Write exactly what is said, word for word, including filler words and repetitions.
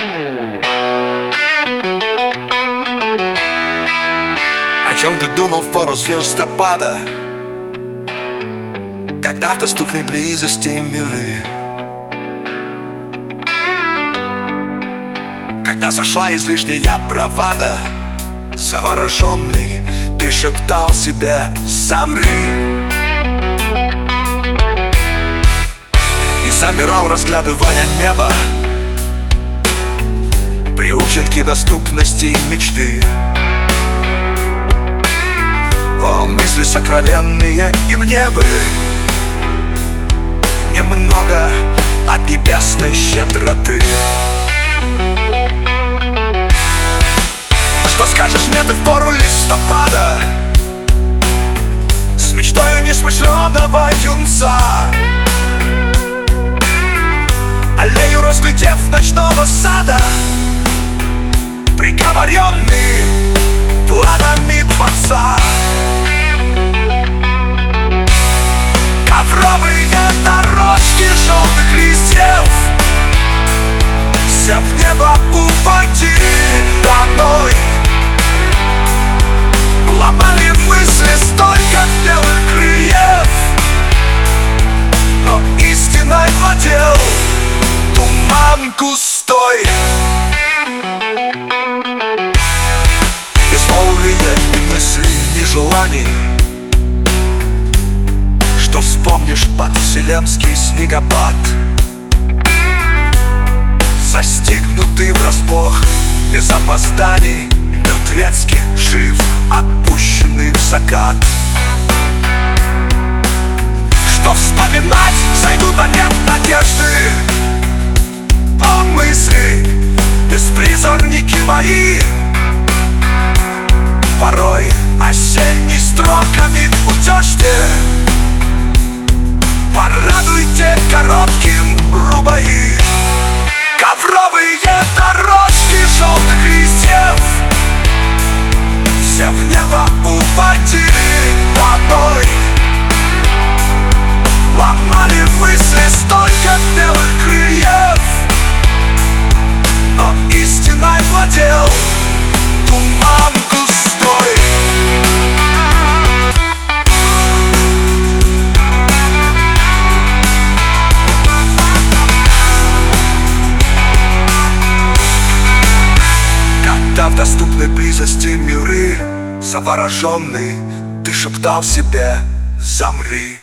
О чем ты думал в пору звездопада, когда в доступной близости миры? Когда сошла излишняя бравада, завороженный, ты шептал себе: замри. И замирал, разглядывая небо, приучен к доступности мечты. О, мысли сокровенные, и мне бы немного от небесной щедроты. Что скажешь мне ты в пору листопада, с мечтою несмышленого юнца, аллею разглядев ночного сада, приговоренный планами дворца. Ковровые дорожки желтых листьев, все в небо упади домой. Ломали мысли столько белых крыльев, но истиной владел туман густой. Безмолвие ни мыслей, ни желаний, что вспомнишь под вселенский снегопад, застигнутый врасплох, без опозданий, мертвецки жив, отпущенный в закат. Что вспоминать, зайдут, а нет надежды. О, мысли, беспризорники мои, порой осенней строками утешьте. Порадуйте коротким рубаи. Ковровые дорожки желтых листьев, все в небо упадили водой. Ломали мысли столько белых крыльев, но истиной владел туман густой. Когда в доступной близости миры, завороженный, ты шептал себе: замри.